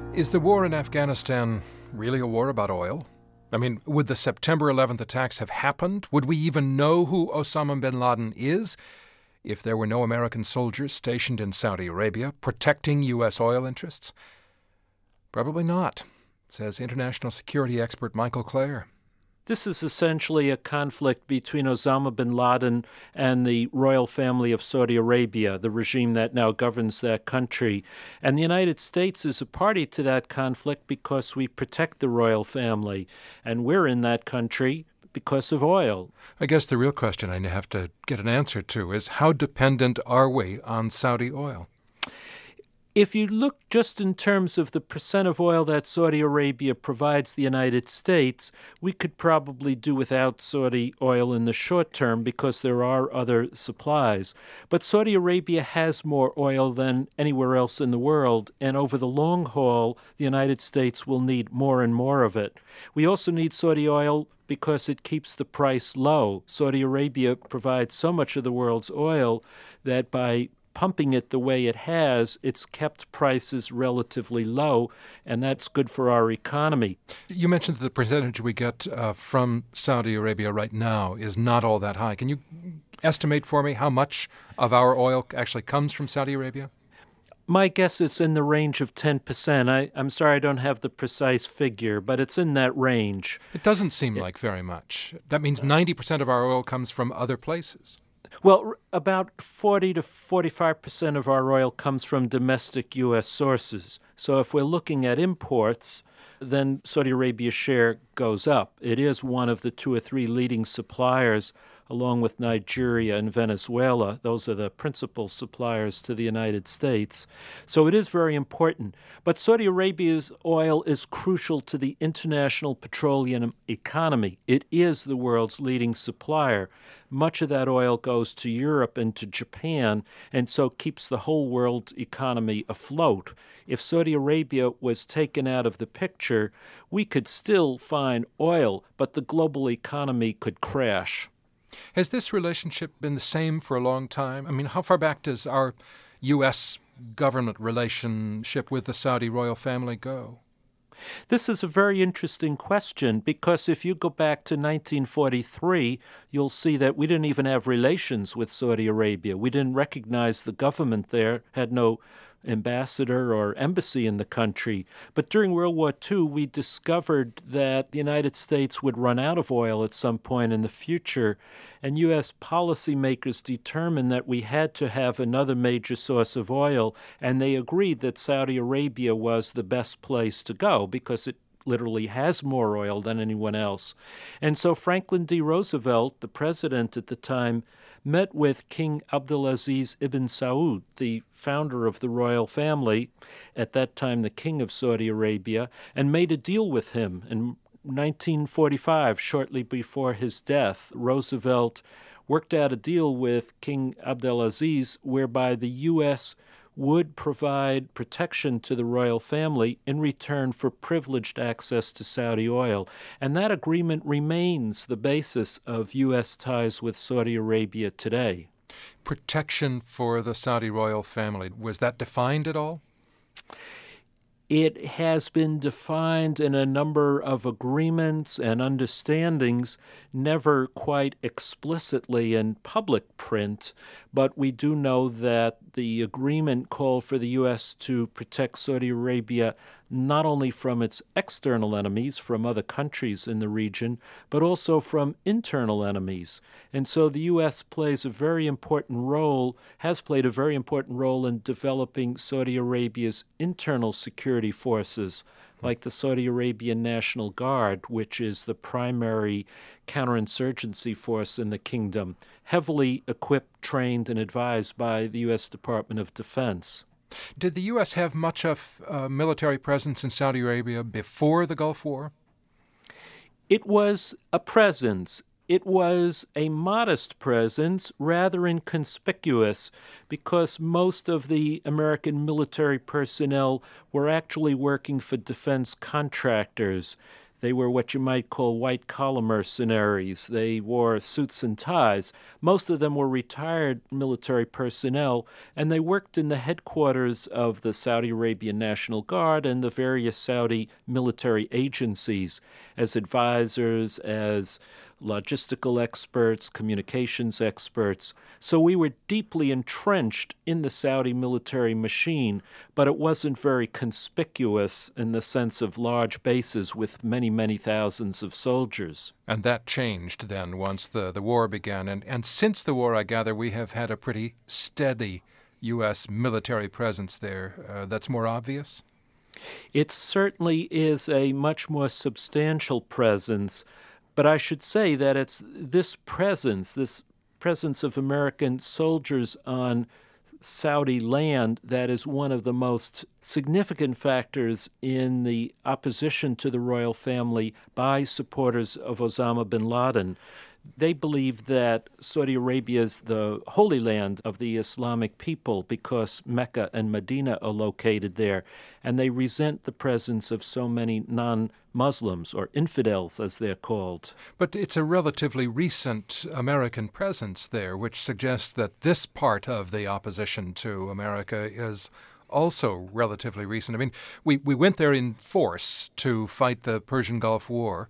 Is the war in Afghanistan really a war about oil? I mean, would the September 11th attacks have happened? Would we even know who Osama bin Laden is if there were no American soldiers stationed in Saudi Arabia protecting U.S. oil interests? Probably not, says international security expert Michael Clare. This is essentially a conflict between Osama bin Laden and the royal family of Saudi Arabia, the regime that now governs that country. And the United States is a party to that conflict because we protect the royal family. And we're in that country because of oil. I guess the real question I have to get an answer to is how dependent are we on Saudi oil? If you look just in terms of the percent of oil that Saudi Arabia provides the United States, we could probably do without Saudi oil in the short term because there are other supplies. But Saudi Arabia has more oil than anywhere else in the world, and over the long haul, the United States will need more and more of it. We also need Saudi oil because it keeps the price low. Saudi Arabia provides so much of the world's oil that by pumping it the way it has, it's kept prices relatively low, and that's good for our economy. You mentioned that the percentage we get from Saudi Arabia right now is not all that high. Can you estimate for me how much of our oil actually comes from Saudi Arabia? My guess is in the range of 10%. I'm sorry I don't have the precise figure, but it's in that range. It doesn't seem like very much. That means 90% of our oil comes from other places. Well, about 40 to 45% of our oil comes from domestic U.S. sources. So if we're looking at imports, then Saudi Arabia's share goes up. It is one of the two or three leading suppliers, along with Nigeria and Venezuela. Those are the principal suppliers to the United States. So it is very important. But Saudi Arabia's oil is crucial to the international petroleum economy. It is the world's leading supplier. Much of that oil goes to Europe and to Japan, and so keeps the whole world economy afloat. If Saudi Arabia was taken out of the picture, we could still find oil, but the global economy could crash. Has this relationship been the same for a long time? I mean, how far back does our U.S. government relationship with the Saudi royal family go? This is a very interesting question because if you go back to 1943, you'll see that we didn't even have relations with Saudi Arabia. We didn't recognize the government there, had no ambassador or embassy in the country. But during World War II, we discovered that the United States would run out of oil at some point in the future, and U.S. policymakers determined that we had to have another major source of oil, and they agreed that Saudi Arabia was the best place to go because it literally has more oil than anyone else. And so Franklin D. Roosevelt, the president at the time, met with King Abdulaziz ibn Saud, the founder of the royal family, at that time the king of Saudi Arabia, and made a deal with him. In 1945, shortly before his death, Roosevelt worked out a deal with King Abdulaziz whereby the U.S. would provide protection to the royal family in return for privileged access to Saudi oil. And that agreement remains the basis of U.S. ties with Saudi Arabia today. Protection for the Saudi royal family, was that defined at all? It has been defined in a number of agreements and understandings, never quite explicitly in public print, but we do know that the agreement called for the U.S. to protect Saudi Arabia not only from its external enemies, from other countries in the region, but also from internal enemies. And so the U.S. plays a very important role, has played a very important role in developing Saudi Arabia's internal security forces, like the Saudi Arabian National Guard, which is the primary counterinsurgency force in the kingdom, heavily equipped, trained, and advised by the U.S. Department of Defense. Did the U.S. have much of a military presence in Saudi Arabia before the Gulf War? It was a presence. It was a modest presence, rather inconspicuous, because most of the American military personnel were actually working for defense contractors. They were what you might call white-collar mercenaries. They wore suits and ties. Most of them were retired military personnel, and they worked in the headquarters of the Saudi Arabian National Guard and the various Saudi military agencies as advisors, as logistical experts, communications experts. So we were deeply entrenched in the Saudi military machine, but it wasn't very conspicuous in the sense of large bases with many, many thousands of soldiers. And that changed then once the war began. And since the war, I gather, we have had a pretty steady U.S. military presence there. That's more obvious? It certainly is a much more substantial presence. But I should say that it's this presence of American soldiers on Saudi land that is one of the most significant factors in the opposition to the royal family by supporters of Osama bin Laden. They believe that Saudi Arabia is the holy land of the Islamic people because Mecca and Medina are located there, and they resent the presence of so many non-Muslims, or infidels as they're called. But it's a relatively recent American presence there, which suggests that this part of the opposition to America is also relatively recent. I mean, we went there in force to fight the Persian Gulf War,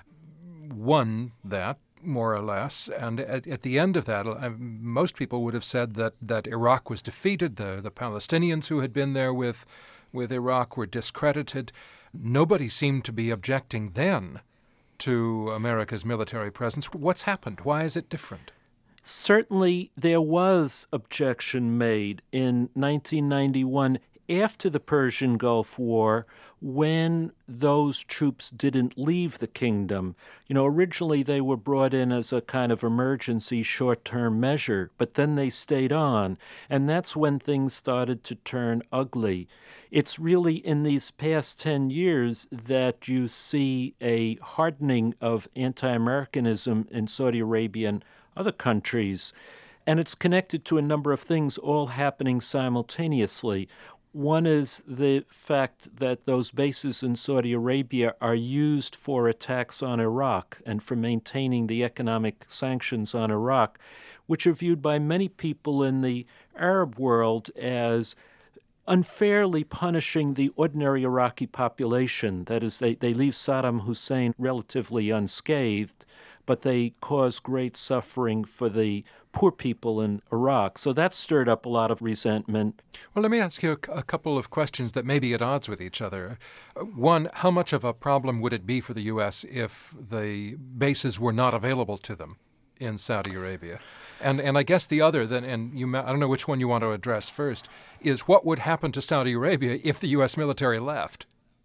won that, more or less, and at the end of that, most people would have said that Iraq was defeated. The Palestinians who had been there with Iraq were discredited. Nobody seemed to be objecting then to America's military presence. What's happened? Why is it different? Certainly, there was objection made in 1991 after the Persian Gulf War, when those troops didn't leave the kingdom. Originally they were brought in as a kind of emergency short-term measure, but then they stayed on, and that's when things started to turn ugly. It's really in these past 10 years that you see a hardening of anti-Americanism in Saudi Arabia and other countries, and it's connected to a number of things all happening simultaneously. One is the fact that those bases in Saudi Arabia are used for attacks on Iraq and for maintaining the economic sanctions on Iraq, which are viewed by many people in the Arab world as unfairly punishing the ordinary Iraqi population. That is, they leave Saddam Hussein relatively unscathed, but they cause great suffering for the poor people in Iraq. So that stirred up a lot of resentment. Well, let me ask you a couple of questions that may be at odds with each other. One, how much of a problem would it be for the U.S. if the bases were not available to them in Saudi Arabia? And I guess the other, then, I don't know which one you want to address first, is what would happen to Saudi Arabia if the U.S. military left?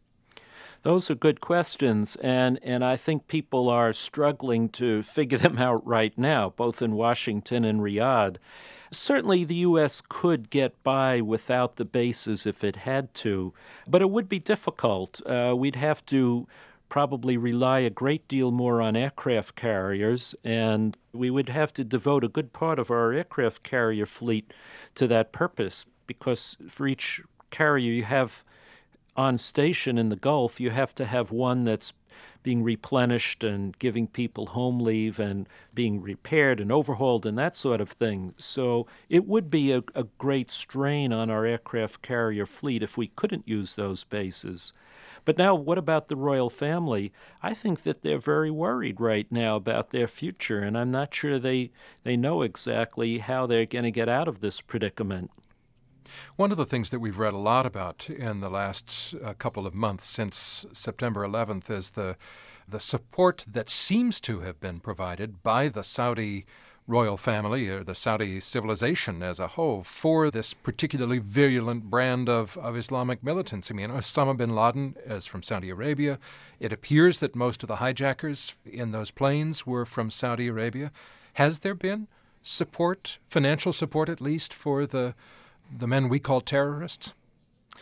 Those are good questions, and I think people are struggling to figure them out right now, both in Washington and Riyadh. Certainly the U.S. could get by without the bases if it had to, but it would be difficult. We'd have to probably rely a great deal more on aircraft carriers, and we would have to devote a good part of our aircraft carrier fleet to that purpose, because for each carrier you have on station in the Gulf, you have to have one that's being replenished and giving people home leave and being repaired and overhauled and that sort of thing. So it would be a great strain on our aircraft carrier fleet if we couldn't use those bases. But now, what about the royal family? I think that they're very worried right now about their future, and I'm not sure they know exactly how they're going to get out of this predicament. One of the things that we've read a lot about in the last couple of months since September 11th is the support that seems to have been provided by the Saudi royal family, or the Saudi civilization as a whole, for this particularly virulent brand of Islamic militants. I mean, Osama bin Laden is from Saudi Arabia. It appears that most of the hijackers in those planes were from Saudi Arabia. Has there been support, financial support at least, for the men we call terrorists?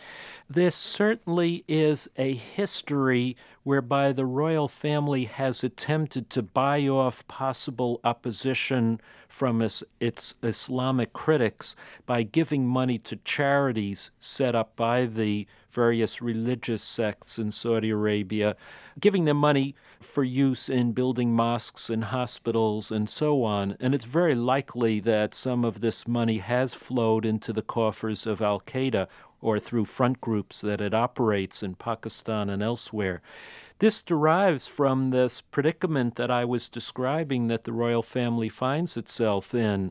There certainly is a history whereby the royal family has attempted to buy off possible opposition from its Islamic critics by giving money to charities set up by the various religious sects in Saudi Arabia, giving them money for use in building mosques and hospitals and so on. And it's very likely that some of this money has flowed into the coffers of al-Qaeda or through front groups that it operates in Pakistan and elsewhere. This derives from this predicament that I was describing that the royal family finds itself in.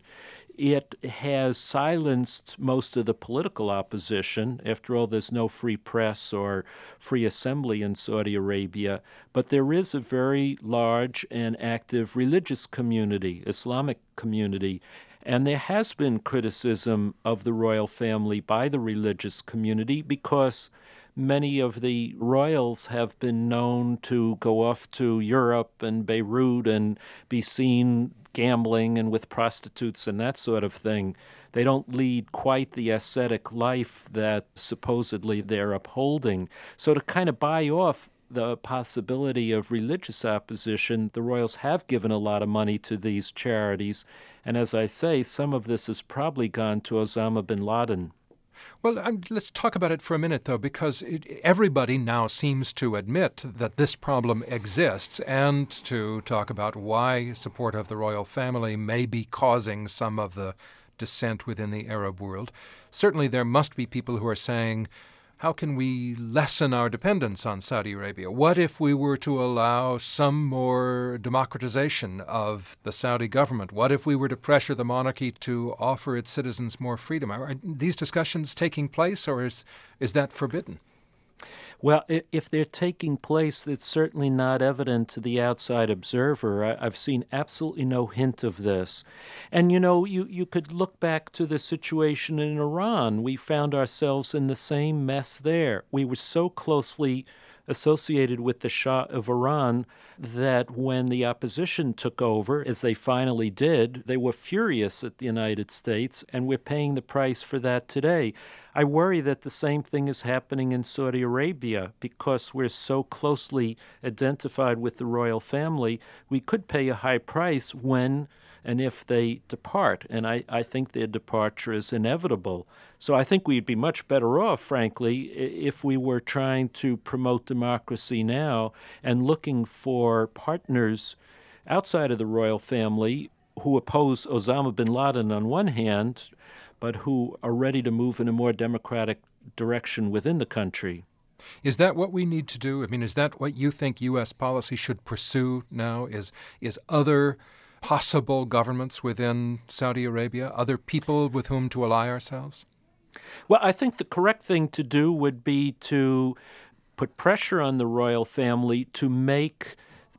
It has silenced most of the political opposition. After all, there's no free press or free assembly in Saudi Arabia, but there is a very large and active religious community, Islamic community. And there has been criticism of the royal family by the religious community because many of the royals have been known to go off to Europe and Beirut and be seen gambling and with prostitutes and that sort of thing. They don't lead quite the ascetic life that supposedly they're upholding. So to kind of buy off the possibility of religious opposition, the royals have given a lot of money to these charities. And as I say, some of this has probably gone to Osama bin Laden. Well, let's talk about it for a minute, though, because everybody now seems to admit that this problem exists and to talk about why support of the royal family may be causing some of the dissent within the Arab world. Certainly there must be people who are saying, how can we lessen our dependence on Saudi Arabia? What if we were to allow some more democratization of the Saudi government? What if we were to pressure the monarchy to offer its citizens more freedom? Are these discussions taking place, or is that forbidden? Well, if they're taking place, it's certainly not evident to the outside observer. I've seen absolutely no hint of this. And, you could look back to the situation in Iran. We found ourselves in the same mess there. We were so closely associated with the Shah of Iran that when the opposition took over, as they finally did, they were furious at the United States, and we're paying the price for that today. I worry that the same thing is happening in Saudi Arabia because we're so closely identified with the royal family. We could pay a high price when and if they depart, and I think their departure is inevitable. So I think we'd be much better off, frankly, if we were trying to promote democracy now and looking for partners outside of the royal family who oppose Osama bin Laden on one hand, but who are ready to move in a more democratic direction within the country. Is that what we need to do? I mean, is that what you think U.S. policy should pursue now? Is other possible governments within Saudi Arabia, other people with whom to ally ourselves? Well, I think the correct thing to do would be to put pressure on the royal family to make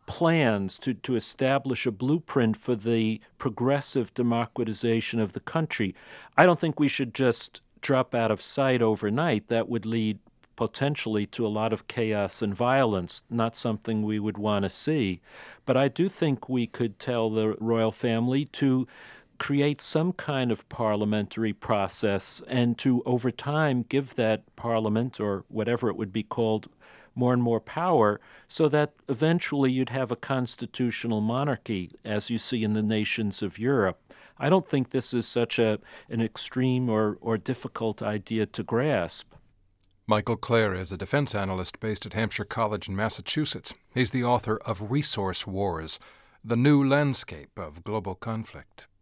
plans to establish a blueprint for the progressive democratization of the country. I don't think we should just drop out of sight overnight. That would lead potentially to a lot of chaos and violence, not something we would want to see. But I do think we could tell the royal family to create some kind of parliamentary process and to, over time, give that parliament, or whatever it would be called, more and more power, so that eventually you'd have a constitutional monarchy, as you see in the nations of Europe. I don't think this is such an extreme or difficult idea to grasp. Michael Clare is a defense analyst based at Hampshire College in Massachusetts. He's the author of Resource Wars, The New Landscape of Global Conflict.